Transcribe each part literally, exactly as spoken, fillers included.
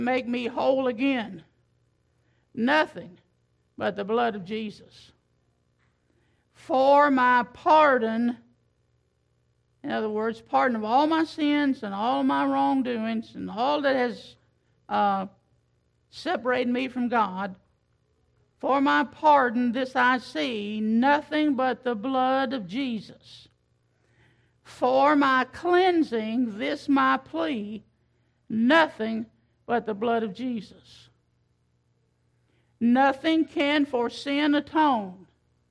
make me whole again. Nothing but the blood of Jesus. For my pardon, in other words, pardon of all my sins and all my wrongdoings and all that has uh, separated me from God, for my pardon, this I see, nothing but the blood of Jesus. For my cleansing, this my plea, nothing but the blood of Jesus. Nothing can for sin atone.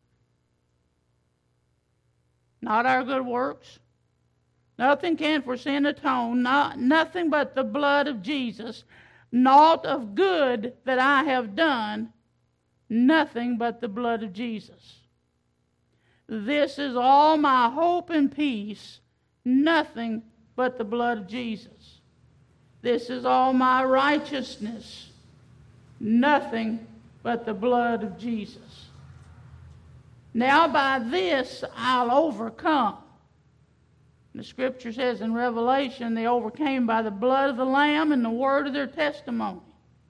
Not our good works. Nothing can for sin atone. Not, nothing but the blood of Jesus. Naught of good that I have done. Nothing but the blood of Jesus. This is all my hope and peace. Nothing but the blood of Jesus. This is all my righteousness. Nothing but the blood of Jesus. Now by this I'll overcome. The scripture says in Revelation, they overcame by the blood of the Lamb and the word of their testimony.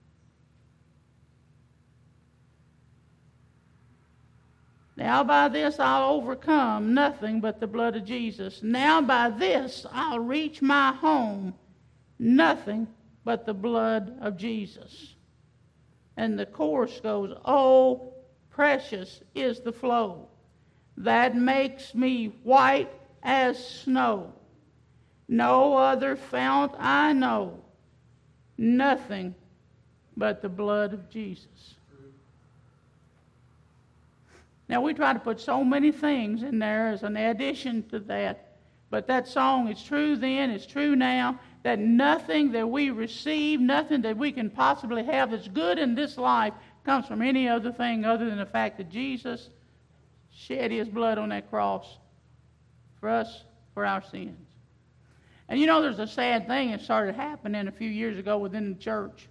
Now by this I'll overcome, nothing but the blood of Jesus. Now by this I'll reach my home, nothing but the blood of Jesus. And the chorus goes, oh, precious is the flow that makes me white as snow. No other fount I know, nothing but the blood of Jesus. Now, we try to put so many things in there as an addition to that, but that song is true then, it's true now, that nothing that we receive, nothing that we can possibly have that's good in this life comes from any other thing other than the fact that Jesus shed his blood on that cross for us, for our sins. And you know, there's a sad thing that started happening a few years ago within the church.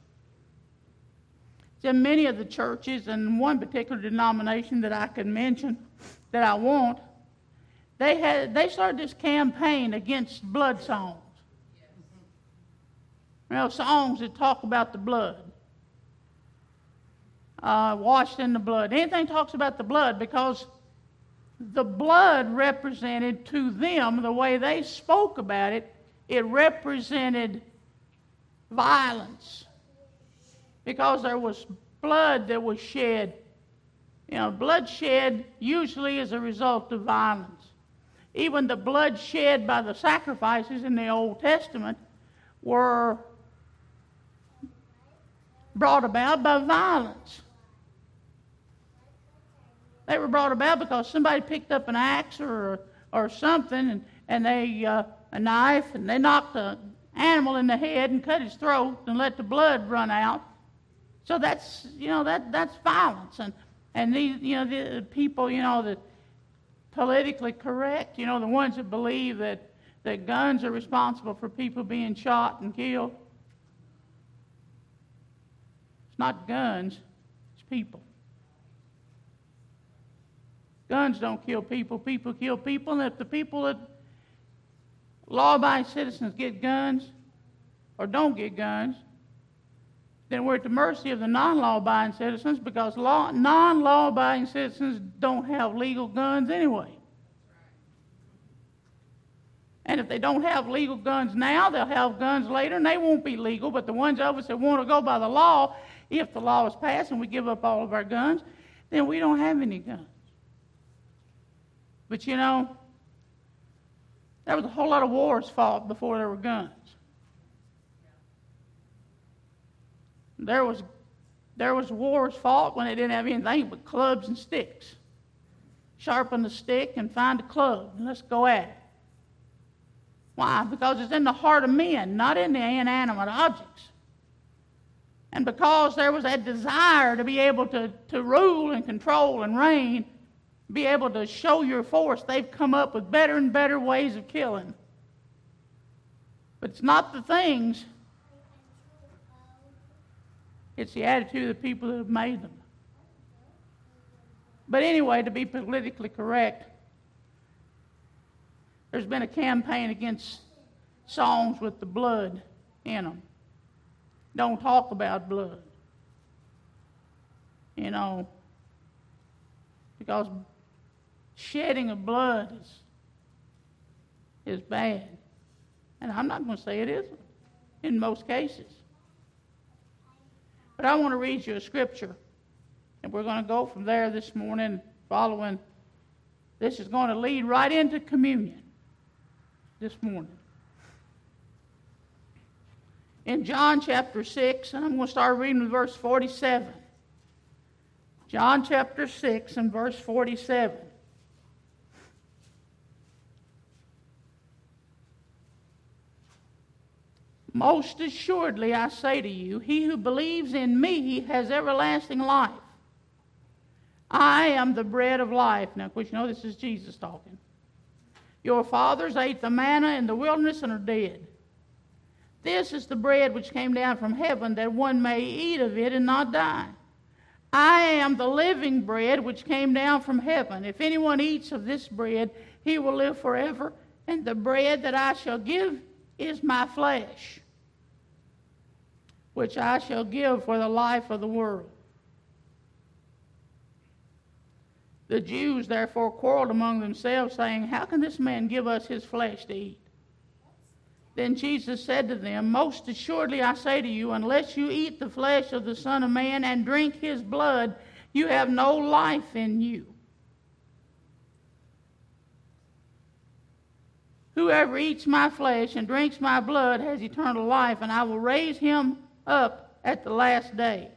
In many of the churches, and one particular denomination that I could mention that I won't, they had they started this campaign against blood songs. You know, songs that talk about the blood, uh, washed in the blood. Anything talks about the blood, because the blood represented to them, the way they spoke about it, it represented violence. Because there was blood that was shed. You know, blood shed usually is a result of violence. Even the blood shed by the sacrifices in the Old Testament were brought about by violence. They were brought about because somebody picked up an axe or or something, and, and they uh, a knife, and they knocked an animal in the head and cut his throat and let the blood run out. So that's, you know, that that's violence. And and these, you know, the people, you know, that politically correct, you know, the ones that believe that, that guns are responsible for people being shot and killed. It's not guns, it's people. Guns don't kill people, people kill people. And if the people that law-abiding citizens get guns or don't get guns, then we're at the mercy of the non-law-abiding citizens, because law, non-law-abiding citizens don't have legal guns anyway. And if they don't have legal guns now, they'll have guns later, and they won't be legal. But the ones of us that want to go by the law, if the law is passed and we give up all of our guns, then we don't have any guns. But you know, there was a whole lot of wars fought before there were guns. There was there was wars fought when they didn't have anything but clubs and sticks. Sharpen the stick and find a club, and let's go at it. Why? Because it's in the heart of men, not in the inanimate objects. And because there was that desire to be able to, to rule and control and reign, be able to show your force, they've come up with better and better ways of killing. But it's not the things, it's the attitude of the people that have made them. But anyway, to be politically correct, there's been a campaign against songs with the blood in them. don't talk about blood. You know, because shedding of blood is, is bad. And I'm not going to say it isn't in most cases. But I want to read you a scripture, and we're going to go from there this morning following. This is going to lead right into communion this morning. In John chapter six, and I'm going to start reading with verse forty-seven. John chapter six and verse forty-seven. Most assuredly I say to you, he who believes in me has everlasting life. I am the bread of life. Now, of course, you know this is Jesus talking. Your fathers ate the manna in the wilderness and are dead. This is the bread which came down from heaven, that one may eat of it and not die. I am the living bread which came down from heaven. If anyone eats of this bread, he will live forever. And the bread that I shall give is my flesh, which I shall give for the life of the world. The Jews therefore quarreled among themselves, saying, how can this man give us his flesh to eat? Then Jesus said to them, most assuredly I say to you, unless you eat the flesh of the Son of Man and drink his blood, you have no life in you. Whoever eats my flesh and drinks my blood has eternal life, and I will raise him up at the last day.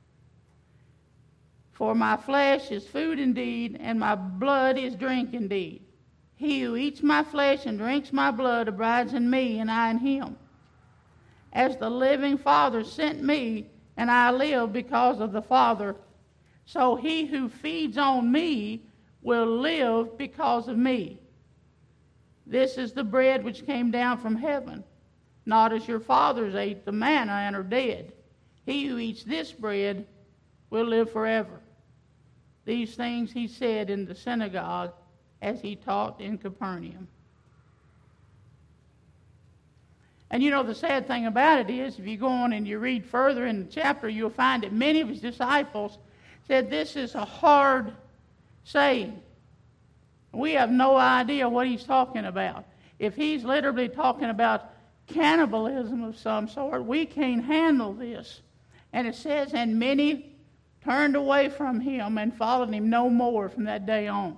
For my flesh is food indeed, and my blood is drink indeed. He who eats my flesh and drinks my blood abides in me, and I in him. As the living Father sent me, and I live because of the Father, so he who feeds on me will live because of me. This is the bread which came down from heaven, not as your fathers ate the manna and are dead. He who eats this bread will live forever. These things he said in the synagogue as he taught in Capernaum. And you know, the sad thing about it is, if you go on and you read further in the chapter, you'll find that many of his disciples said this is a hard saying. We have no idea what he's talking about. If he's literally talking about cannibalism of some sort, we can't handle this. And it says, and many turned away from him and followed him no more from that day on.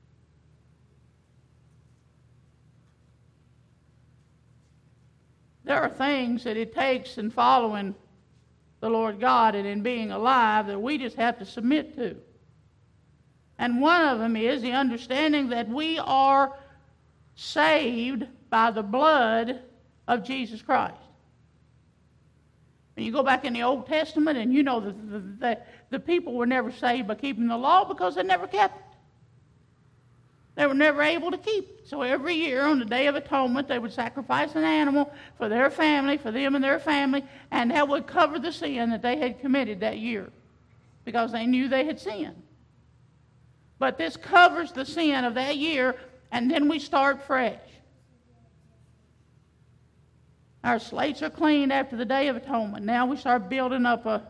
There are things that it takes in following the Lord God and in being alive that we just have to submit to. And one of them is the understanding that we are saved by the blood of Jesus Christ. And you go back in the Old Testament, and you know that the, the, the people were never saved by keeping the law because they never kept it. They were never able to keep it. So every year on the Day of Atonement, they would sacrifice an animal for their family, for them and their family, and that would cover the sin that they had committed that year because they knew they had sinned. But this covers the sin of that year, and then we start fresh. Our slates are cleaned after the Day of Atonement. Now we start building up a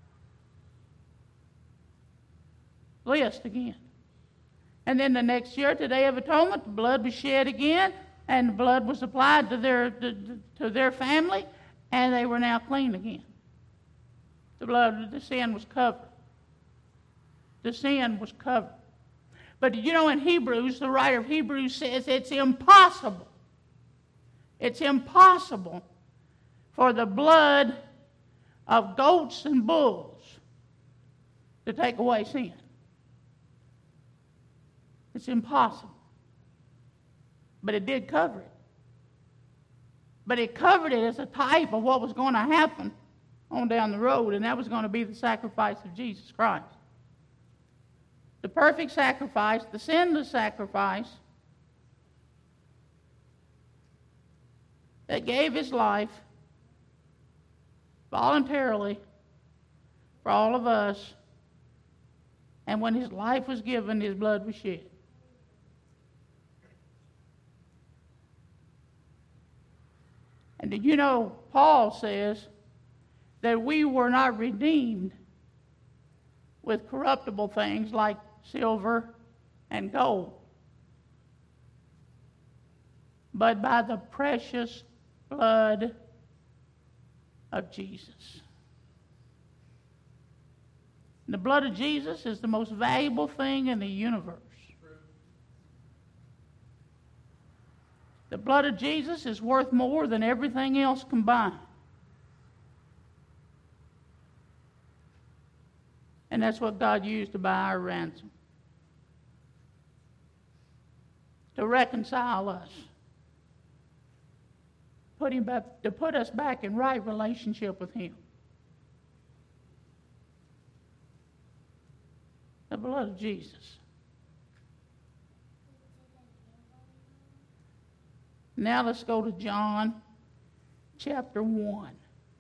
list again. And then the next year, at the Day of Atonement, the blood was shed again, and the blood was applied to their, to, to their family, and they were now clean again. The blood, the sin was covered. The sin was covered. But you know, in Hebrews, the writer of Hebrews says it's impossible. It's impossible for the blood of goats and bulls to take away sin. It's impossible. But it did cover it. But it covered it as a type of what was going to happen on down the road, and that was going to be the sacrifice of Jesus Christ. The perfect sacrifice, the sinless sacrifice that gave his life voluntarily for all of us, and when his life was given, his blood was shed. And did you know Paul says that we were not redeemed with corruptible things like silver and gold, but by the precious blood of Jesus. The blood of Jesus is the most valuable thing in the universe. The blood of Jesus is worth more than everything else combined. And that's what God used to buy our ransom. To reconcile us. Put him back, to put us back in right relationship with him. The blood of Jesus. Now let's go to John chapter one.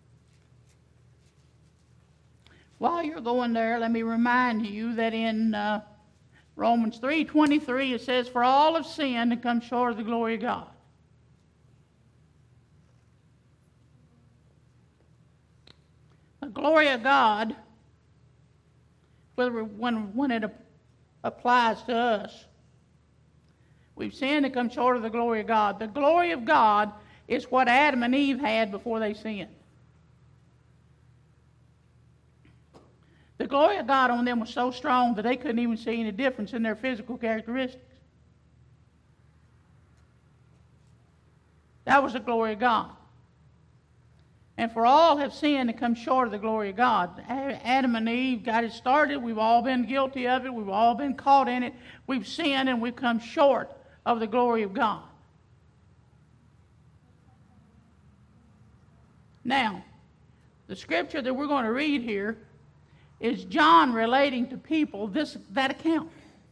While you're going there, let me remind you that in uh, Romans three twenty-three it says, "For all have sinned and come short of the glory of God." The glory of God, whether when, when it applies to us, we've sinned and come short of the glory of God. The glory of God is what Adam and Eve had before they sinned. The glory of God on them was so strong that they couldn't even see any difference in their physical characteristics. That was the glory of God. And for all have sinned and come short of the glory of God. Adam and Eve got it started. We've all been guilty of it. We've all been caught in it. We've sinned and we've come short of the glory of God. Now, the scripture that we're going to read here is John relating to people this that account.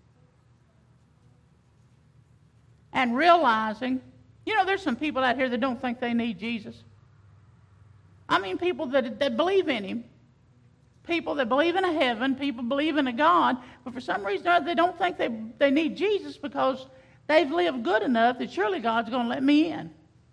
And realizing, you know, there's some people out here that don't think they need Jesus. I mean, people that, that believe in him. People that believe in a heaven. People believe in a God. But for some reason or other, they don't think they, they need Jesus because they've lived good enough that surely God's going to let me in.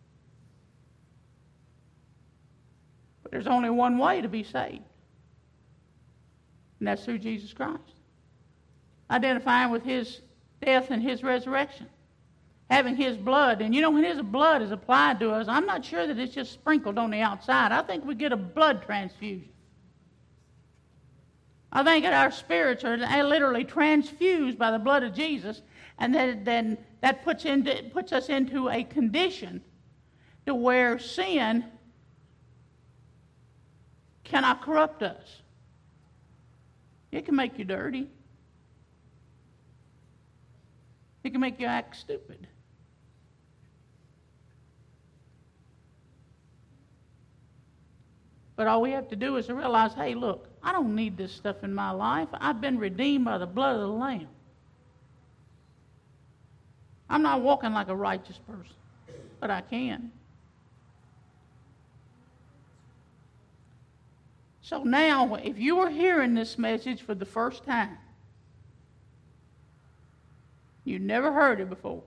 But there's only one way to be saved. And that's through Jesus Christ. Identifying with his death and his resurrection. Having his blood. And you know, when his blood is applied to us, I'm not sure that it's just sprinkled on the outside. I think we get a blood transfusion. I think that our spirits are literally transfused by the blood of Jesus, and that then that puts into puts us into a condition to where sin cannot corrupt us. It can make you dirty. It can make you act stupid. But all we have to do is to realize, hey, look, I don't need this stuff in my life. I've been redeemed by the blood of the Lamb. I'm not walking like a righteous person, but I can. So now, if you are hearing this message for the first time, you never heard it before.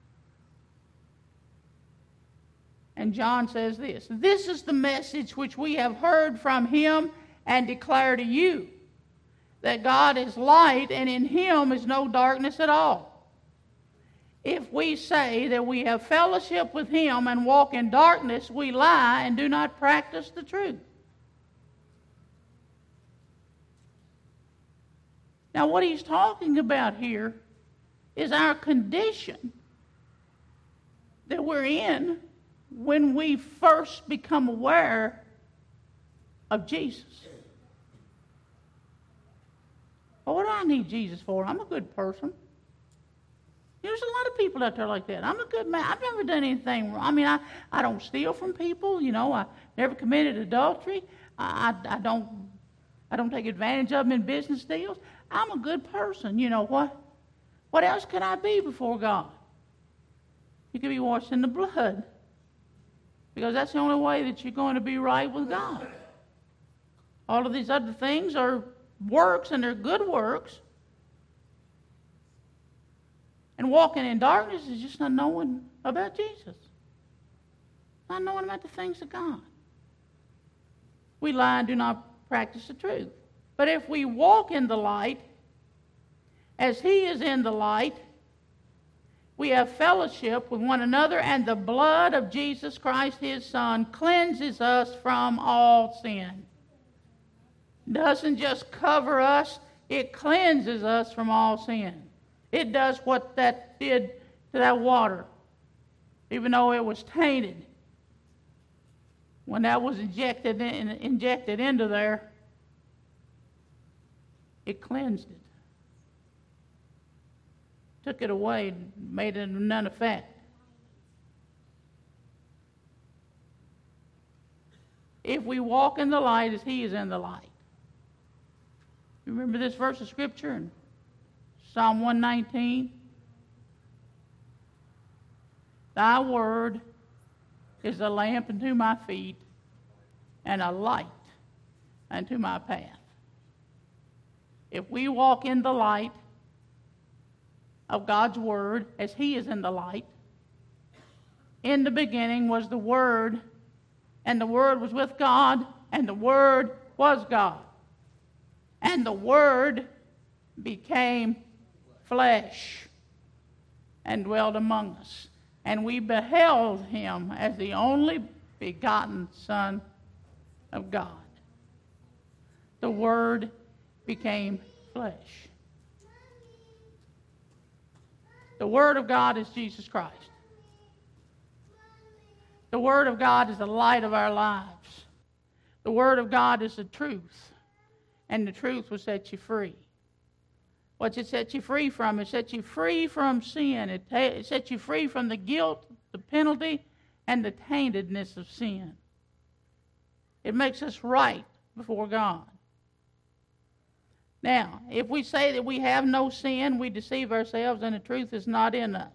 And John says this, "This is the message which we have heard from him and declare to you, that God is light and in him is no darkness at all. If we say that we have fellowship with him and walk in darkness, we lie and do not practice the truth." Now what he's talking about here is our condition that we're in when we first become aware of Jesus. Well, what do I need Jesus for? I'm a good person. There's a lot of people out there like that. I'm a good man. I've never done anything wrong. I mean, I, I don't steal from people. You know, I never committed adultery. I, I, I don't I don't take advantage of them in business deals. I'm a good person. You know what? What else can I be before God? You can be washed in the blood. Because that's the only way that you're going to be right with God. All of these other things are works, and they're good works. And walking in darkness is just not knowing about Jesus. Not knowing about the things of God. we lie and do not practice the truth. But if we walk in the light, as he is in the light, we have fellowship with one another, and the blood of Jesus Christ, his Son, cleanses us from all sin. Doesn't just cover us, it cleanses us from all sin. It does what that did to that water, even though it was tainted. When that was injected in, injected into there, it cleansed it. Took it away, made it of none effect. If we walk in the light as he is in the light. You remember this verse of Scripture in Psalm one nineteen? Thy word is a lamp unto my feet and a light unto my path. If we walk in the light of God's word as he is in the light, in the beginning was the Word, and the Word was with God, and the Word was God. And the Word became flesh and dwelt among us. And we beheld him as the only begotten Son of God. The Word became flesh. The Word of God is Jesus Christ. The Word of God is the light of our lives. The Word of God is the truth. And the truth will set you free. What's it set you free from? It sets you free from sin. It, ta- it sets you free from the guilt, the penalty, and the taintedness of sin. It makes us right before God. Now, if we say that we have no sin, we deceive ourselves and the truth is not in us.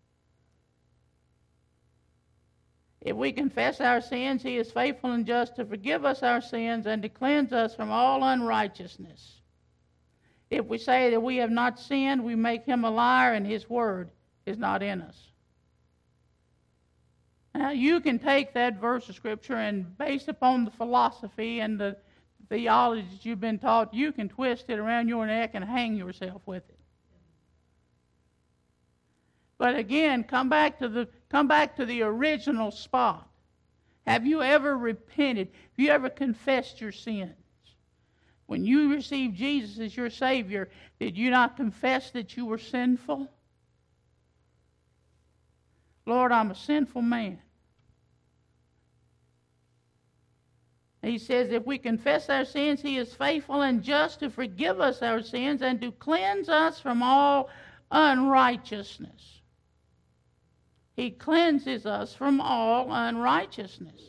If we confess our sins, he is faithful and just to forgive us our sins and to cleanse us from all unrighteousness. If we say that we have not sinned, we make him a liar and his word is not in us. Now, you can take that verse of Scripture and based upon the philosophy and the theology that you've been taught, you can twist it around your neck and hang yourself with it. But again, come back to the come back to the original spot. Have you ever repented? Have you ever confessed your sins? When you received Jesus as your Savior, did you not confess that you were sinful? Lord, I'm a sinful man. He says if we confess our sins, he is faithful and just to forgive us our sins and to cleanse us from all unrighteousness. He cleanses us from all unrighteousness.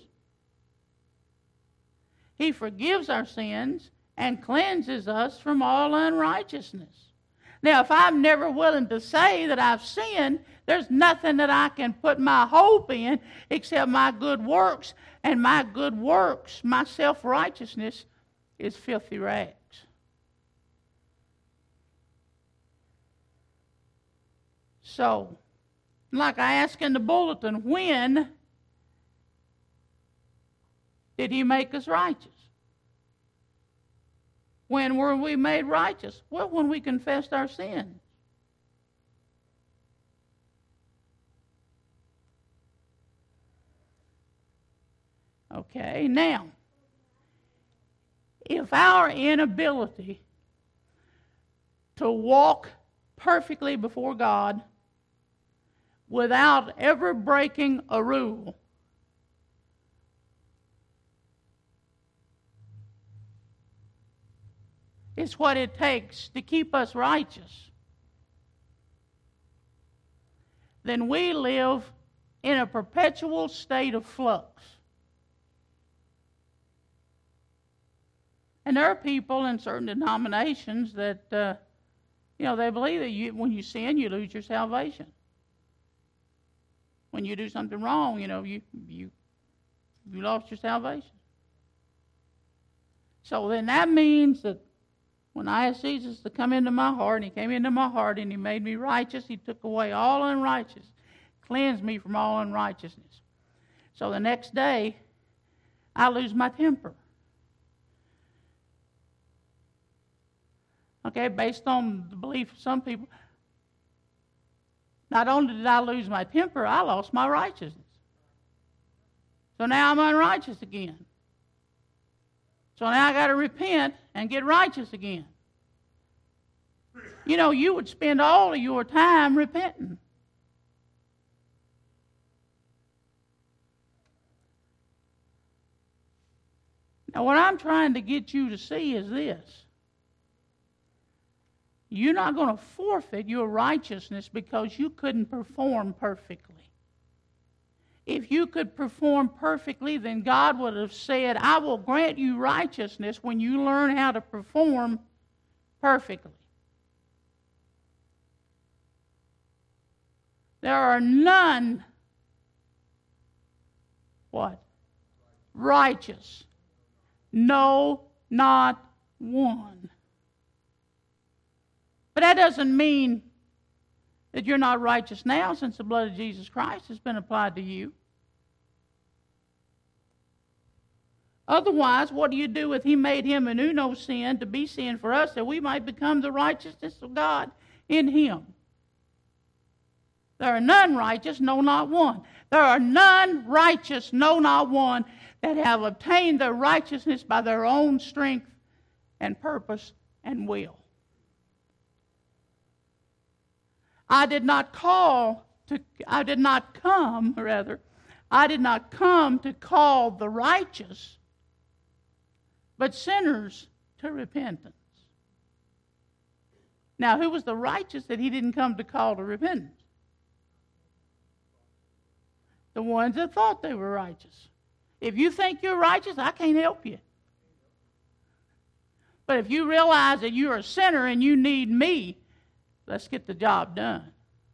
He forgives our sins and cleanses us from all unrighteousness. Now, if I'm never willing to say that I've sinned, there's nothing that I can put my hope in except my good works, and my good works, my self-righteousness, is filthy rags. So, like I asked in the bulletin, when did he make us righteous? When were we made righteous? Well, when we confessed our sins. Okay, now, if our inability to walk perfectly before God without ever breaking a rule is what it takes to keep us righteous, then we live in a perpetual state of flux. And there are people in certain denominations that, uh, you know, they believe that you, when you sin, you lose your salvation. When you do something wrong, you know, you you you lost your salvation. So then that means that when I asked Jesus to come into my heart, and he came into my heart, and he made me righteous, he took away all unrighteousness, cleansed me from all unrighteousness. So the next day, I lose my temper. Okay, based on the belief of some people, not only did I lose my temper, I lost my righteousness. So now I'm unrighteous again. So now I got to repent and get righteous again. You know, you would spend all of your time repenting. Now, what I'm trying to get you to see is this. You're not going to forfeit your righteousness because you couldn't perform perfectly. If you could perform perfectly, then God would have said, I will grant you righteousness when you learn how to perform perfectly. There are none, what? Righteous. No, not one. But that doesn't mean that you're not righteous now, since the blood of Jesus Christ has been applied to you. Otherwise, what do you do with He made Him who knew no sin to be sin for us, that we might become the righteousness of God in Him? There are none righteous, no, not one. There are none righteous, no, not one, that have obtained their righteousness by their own strength and purpose and will. I did not call to, I did not come, rather, I did not come to call the righteous, but sinners to repentance. Now, who was the righteous that He didn't come to call to repentance? The ones that thought they were righteous. If you think you're righteous, I can't help you. But if you realize that you're a sinner and you need me, let's get the job done.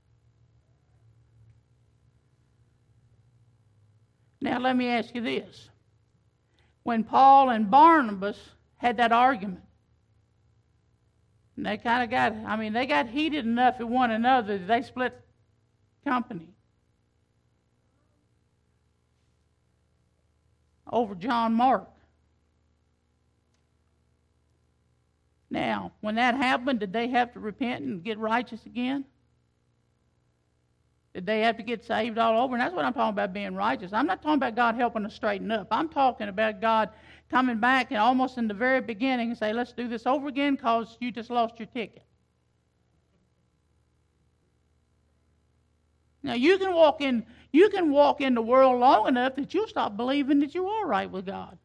Now let me ask you this. When Paul and Barnabas had that argument, and they kind of got, I mean, they got heated enough at one another that they split company over John Mark. Now, when that happened, did they have to repent and get righteous again? Did they have to get saved all over? And that's what I'm talking about, being righteous. I'm not talking about God helping us straighten up. I'm talking about God coming back and almost in the very beginning and say, let's do this over again because you just lost your ticket. Now, you can walk in, you can walk in the world long enough that you'll stop believing that you are right with God.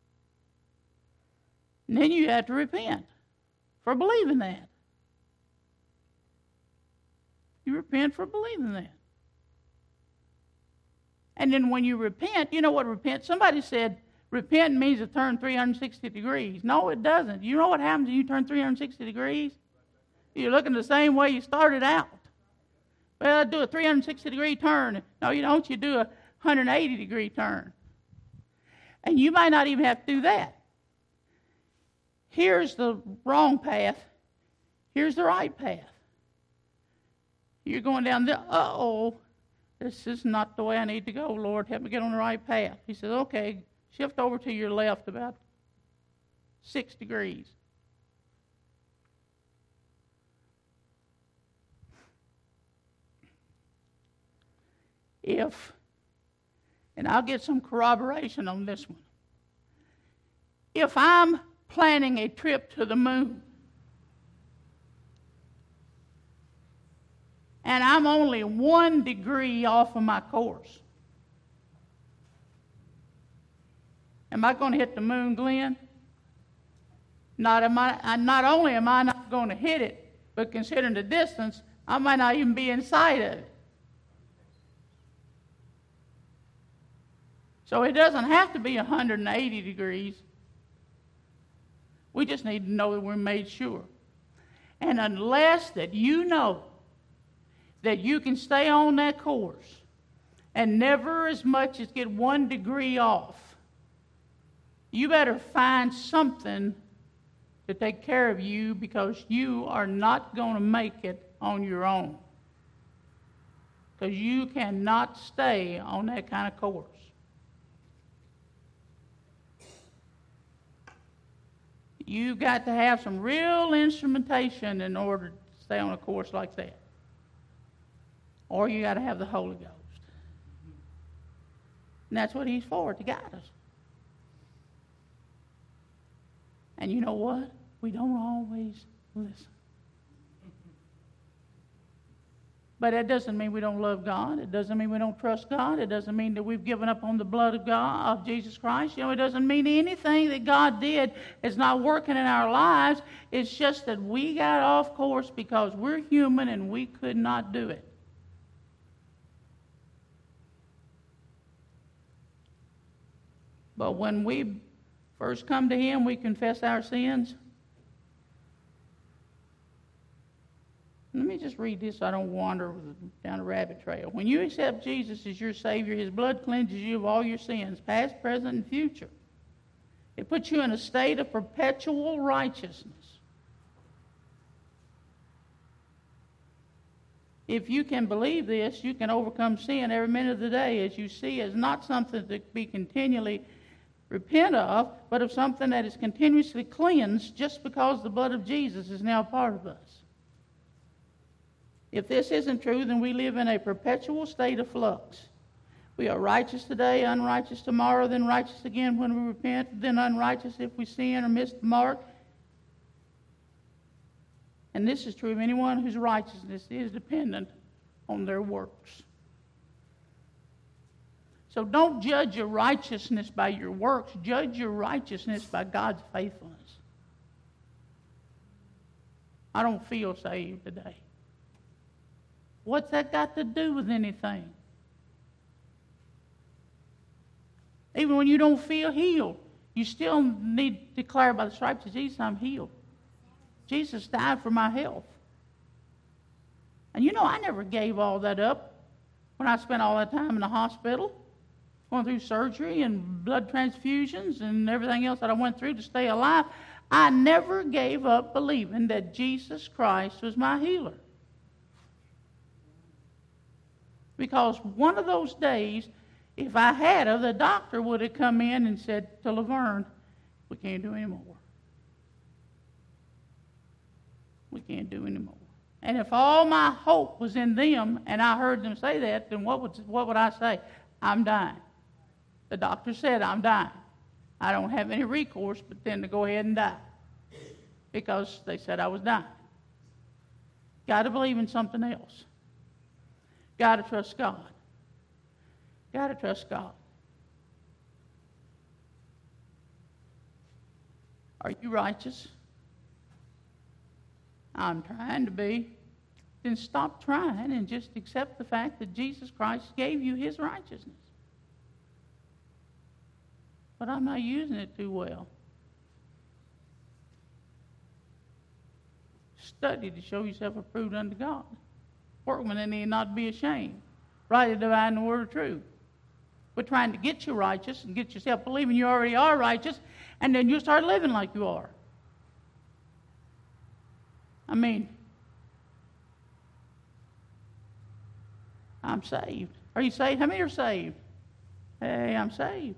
And then you have to repent for believing that. You repent for believing that. And then when you repent, you know what repent? Somebody said repent means to turn three hundred sixty degrees. No, it doesn't. You know what happens when you turn three hundred sixty degrees? You're looking the same way you started out. Well, I do a three hundred sixty degree turn. No, you don't. You do a one hundred eighty degree turn. And you might not even have to do that. Here's the wrong path. Here's the right path. You're going down the, uh-oh, this is not the way I need to go. Lord, help me get on the right path. He says, okay, shift over to your left about six degrees. If, and I'll get some corroboration on this one, if I'm planning a trip to the moon, and I'm only one degree off of my course, am I going to hit the moon, Glenn? Not, am I, not only am I not going to hit it, but considering the distance, I might not even be in sight of it. So it doesn't have to be one hundred eighty degrees. We just need to know that we're made sure. And unless that you know that you can stay on that course and never as much as get one degree off, you better find something to take care of you, because you are not going to make it on your own. Because you cannot stay on that kind of course. You've got to have some real instrumentation in order to stay on a course like that. Or you got to have the Holy Ghost. And that's what He's for, to guide us. And you know what? We don't always listen. But that doesn't mean we don't love God. It doesn't mean we don't trust God. It doesn't mean that we've given up on the blood of God, of Jesus Christ. You know, it doesn't mean anything that God did is not working in our lives. It's just that we got off course because we're human and we could not do it. But when we first come to Him, we confess our sins. Let me just read this so I don't wander down a rabbit trail. When you accept Jesus as your Savior, His blood cleanses you of all your sins, past, present, and future. It puts you in a state of perpetual righteousness. If you can believe this, you can overcome sin every minute of the day as you see as not something to be continually repent of, but of something that is continuously cleansed just because the blood of Jesus is now a part of us. If this isn't true, then we live in a perpetual state of flux. We are righteous today, unrighteous tomorrow, then righteous again when we repent, then unrighteous if we sin or miss the mark. And this is true of anyone whose righteousness is dependent on their works. So don't judge your righteousness by your works. Judge your righteousness by God's faithfulness. I don't feel saved today. What's that got to do with anything? Even when you don't feel healed, you still need to declare by the stripes of Jesus, I'm healed. Jesus died for my health. And you know, I never gave all that up when I spent all that time in the hospital, going through surgery and blood transfusions and everything else that I went through to stay alive. I never gave up believing that Jesus Christ was my healer. Because one of those days, if I had of, the doctor would have come in and said to Laverne, we can't do any more. We can't do any more. And if all my hope was in them and I heard them say that, then what would, what would I say? I'm dying. The doctor said I'm dying. I don't have any recourse but then to go ahead and die because they said I was dying. Got to believe in something else. Got to trust God. Got to trust God. Are you righteous? I'm trying to be. Then stop trying and just accept the fact that Jesus Christ gave you His righteousness. But I'm not using it too well. Study to show yourself approved unto God. Workman that need not be ashamed. Rightly divine the word of truth. We're trying to get you righteous and get yourself believing you already are righteous, and then you start living like you are. I mean, I'm saved. Are you saved? How many are saved? Hey, I'm saved.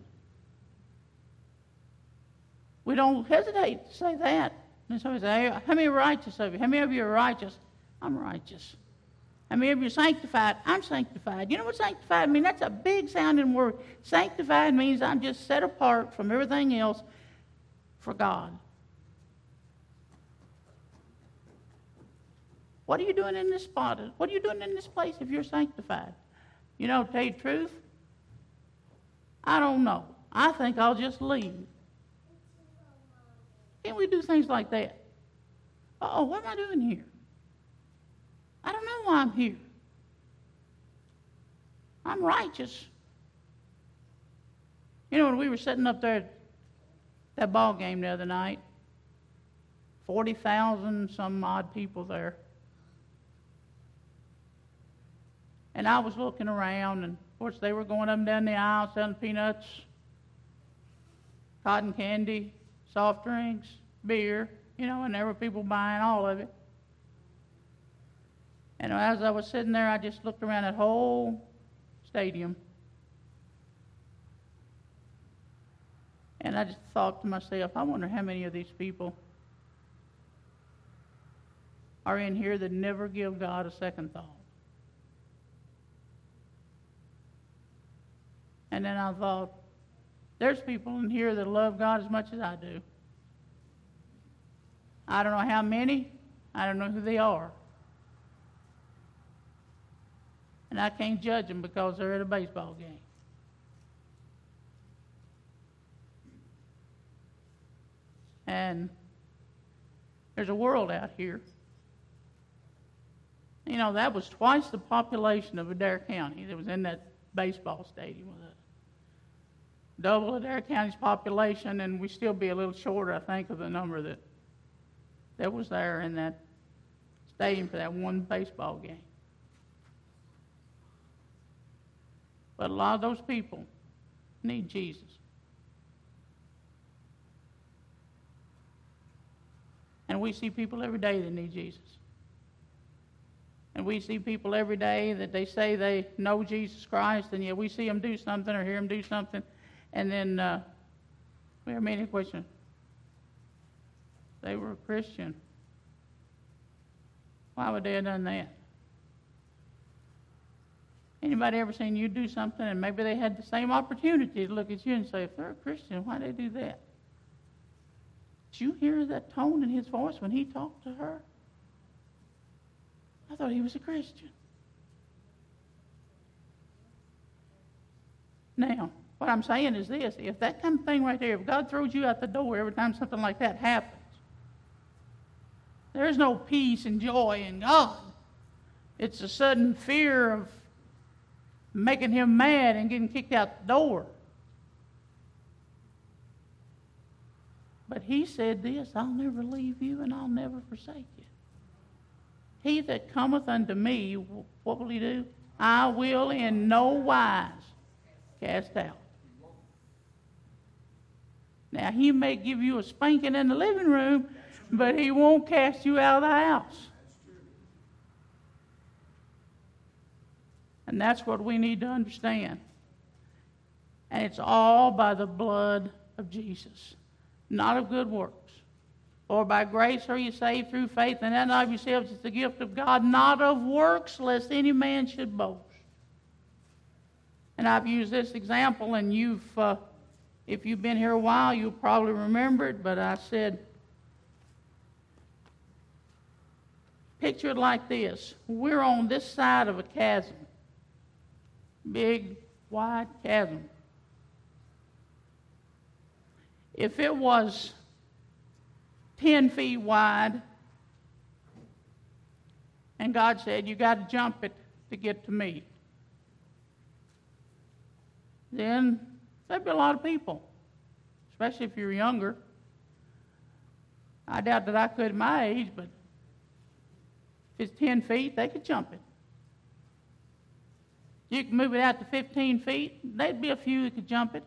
We don't hesitate to say that. And somebody say, hey, how many are righteous of you? How many of you are righteous? I'm righteous. How many of you are sanctified? I'm sanctified. You know what sanctified means? That's a big sounding word. Sanctified means I'm just set apart from everything else for God. What are you doing in this spot? What are you doing in this place if you're sanctified? You know, to tell you the truth, I don't know. I think I'll just leave. Can't we do things like that? Uh-oh, what am I doing here? I don't know why I'm here. I'm righteous. You know, when we were sitting up there at that ball game the other night, forty thousand some odd people there. And I was looking around, and of course they were going up and down the aisle selling peanuts, cotton candy, soft drinks, beer, you know, and there were people buying all of it. And as I was sitting there, I just looked around that whole stadium. And I just thought to myself, I wonder how many of these people are in here that never give God a second thought. And then I thought, there's people in here that love God as much as I do. I don't know how many. I don't know who they are. And I can't judge them because they're at a baseball game. And there's a world out here. You know, that was twice the population of Adair County that was in that baseball stadium with us. Double Adair County's population, and we still be a little short, I think, of the number that that was there in that stadium for that one baseball game. But a lot of those people need Jesus. And we see people every day that need Jesus. And we see people every day that they say they know Jesus Christ, and yet we see them do something or hear them do something, and then uh, we have many questions. They were a Christian. Why would they have done that? Anybody ever seen you do something and maybe they had the same opportunity to look at you and say, if they're a Christian, why did they do that? Did you hear that tone in his voice when he talked to her? I thought he was a Christian. Now, what I'm saying is this. If that kind of thing right there, if God throws you out the door every time something like that happens, there's no peace and joy in God. It's a sudden fear of making him mad and getting kicked out the door. But he said this, I'll never leave you and I'll never forsake you. He that cometh unto me, what will he do? I will in no wise cast out. Now, he may give you a spanking in the living room, but he won't cast you out of the house. And that's what we need to understand. And it's all by the blood of Jesus, not of good works. For by grace are you saved through faith, and that not of yourselves is the gift of God, not of works, lest any man should boast. And I've used this example, and you've, uh, if you've been here a while, you'll probably remember it, but I said, picture it like this. We're on this side of a chasm. Big, wide chasm. If it was ten feet wide, and God said, you got to jump it to get to me, then there'd be a lot of people, especially if you're younger. I doubt that I could at my age, but if it's ten feet, they could jump it. You can move it out to fifteen feet, there'd be a few that could jump it.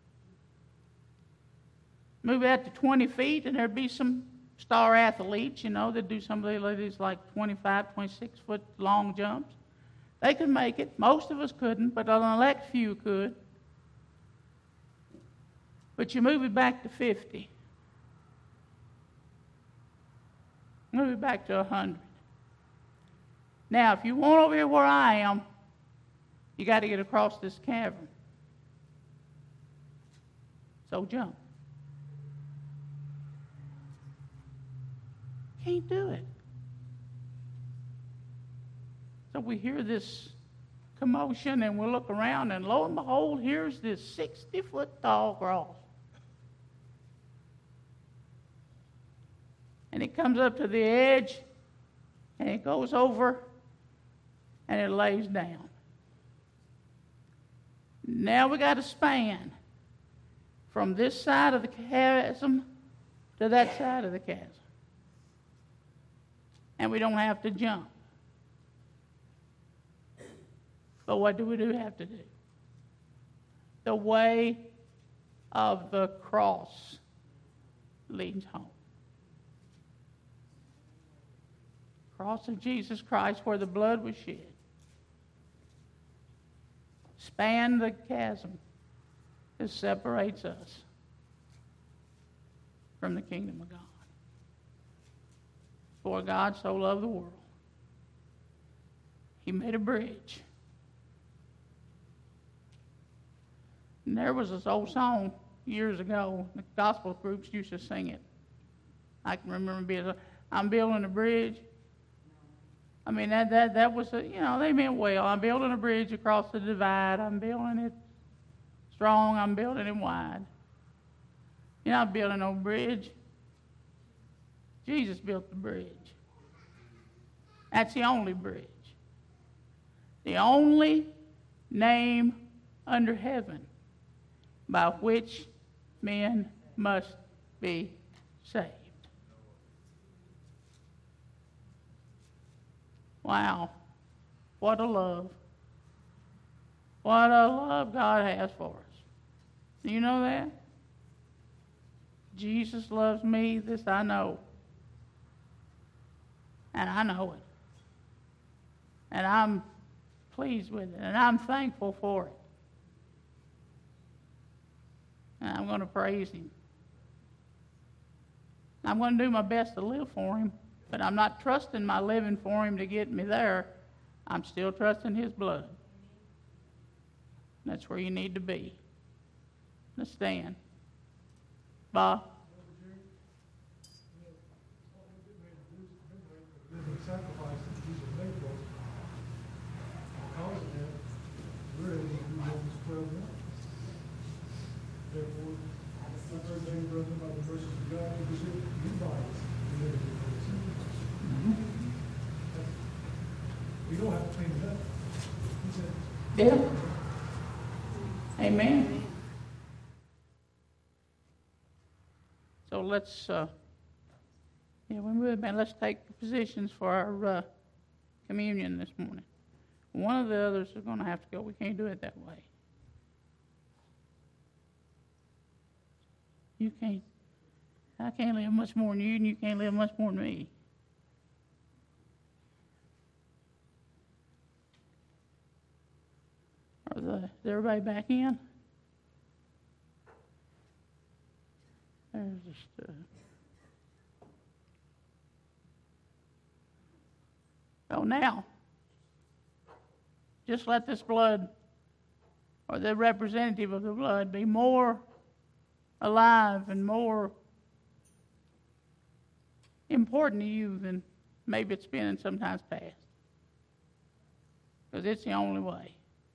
Move it out to twenty feet, and there'd be some star athletes, you know, that do some of these like twenty-five, twenty-six foot long jumps. They could make it. Most of us couldn't, but an elect few could. But you move it back to fifty. Move it back to one hundred. Now, if you want over here where I am, you got to get across this cavern. So jump. Can't do it. So we hear this commotion and we look around, and lo and behold, here's this sixty foot tall cross. And it comes up to the edge, and it goes over, and it lays down. Now we got to span from this side of the chasm to that side of the chasm. And we don't have to jump. But what do we do have to do? The way of the cross leads home. Cross of Jesus Christ where the blood was shed. Span the chasm that separates us from the kingdom of God. For God so loved the world, he made a bridge. And there was this old song years ago. The gospel groups used to sing it. I can remember being, I'm building a bridge. I mean, that that that was, a, you know, they meant well. I'm building a bridge across the divide. I'm building it strong. I'm building it wide. You're not building no bridge. Jesus built the bridge. That's the only bridge. The only name under heaven by which men must be saved. Wow. What a love. What a love God has for us. Do you know that? Jesus loves me, this I know. And I know it. And I'm pleased with it. And I'm thankful for it. And I'm going to praise him. I'm going to do my best to live for him, but I'm not trusting my living for him to get me there. I'm still trusting his blood. That's where you need to be. Let's stand. Bob? Sacrifice that Jesus made for us. Because of that, we're able to do Romans twelve now. Therefore, I urge you, brethren, by the mercies of God, to present your bodies in living ways. We don't have to clean it up. He said, Yeah. Amen. So let's, uh, yeah, we move, man. Let's take positions for our uh, communion this morning. One of the others are going to have to go. We can't do it that way. You can't. I can't live much more than you, and you can't live much more than me. Are the, is everybody back in? There's just. Uh, So now, just let this blood, or the representative of the blood, be more alive and more important to you than maybe it's been in sometimes past. Because it's the only way.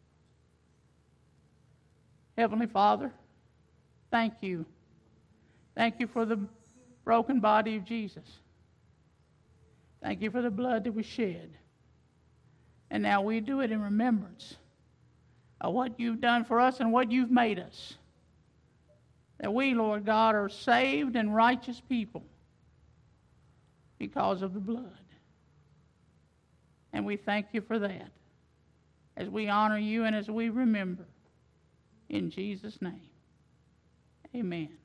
Heavenly Father, thank you. Thank you for the broken body of Jesus. Thank you for the blood that was shed. And now we do it in remembrance of what you've done for us and what you've made us. That we, Lord God, are saved and righteous people because of the blood. And we thank you for that as we honor you and as we remember. In Jesus' name, amen.